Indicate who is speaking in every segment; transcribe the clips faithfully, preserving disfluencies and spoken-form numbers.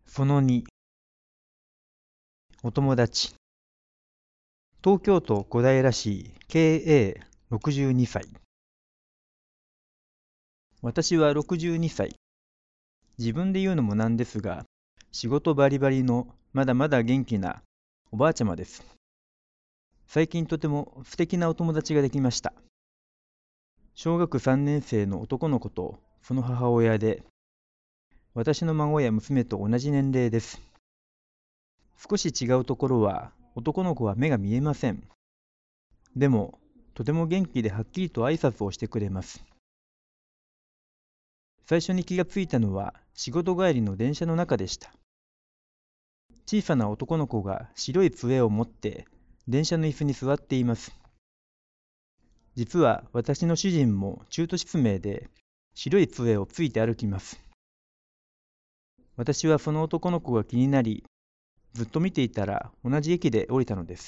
Speaker 1: そのに、お友達。東京都小平市 ケーエーろくじゅうに 歳。私はろくじゅうにさい。自分で言うのもなんですが、仕事バリバリのまだまだ元気なおばあちゃまです。最近とても素敵なお友達ができました。小学さんねん生の男の子とその母親で、私の孫や娘と同じ年齢です。少し違うところは、男の子は目が見えません。でも、とても元気ではっきりと挨拶をしてくれます。最初に気がついたのは仕事帰りの電車の中でした。小さな男の子が白い杖を持って電車の椅子に座っています。実は私の主人も中途失明で白い杖をついて歩きます。私はその男の子が気になり、ずっと見ていたら同じ駅で降りたのです。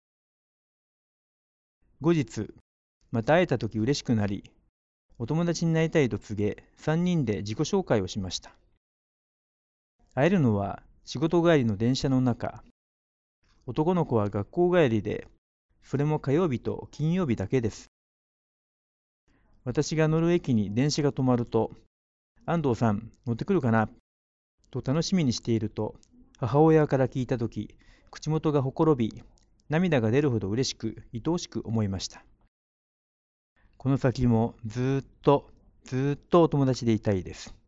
Speaker 1: 後日、また会えた時嬉しくなり、お友達になりたいと告げ、さんにんで自己紹介をしました。会えるのは仕事帰りの電車の中。男の子は学校帰りで、それも火曜日と金曜日だけです。私が乗る駅に電車が止まると、安藤さん、乗ってくるかなと楽しみにしていると、母親から聞いたとき、口元がほころび、涙が出るほど嬉しく、愛おしく思いました。この先もずーっと、ずーっとお友達でいたいです。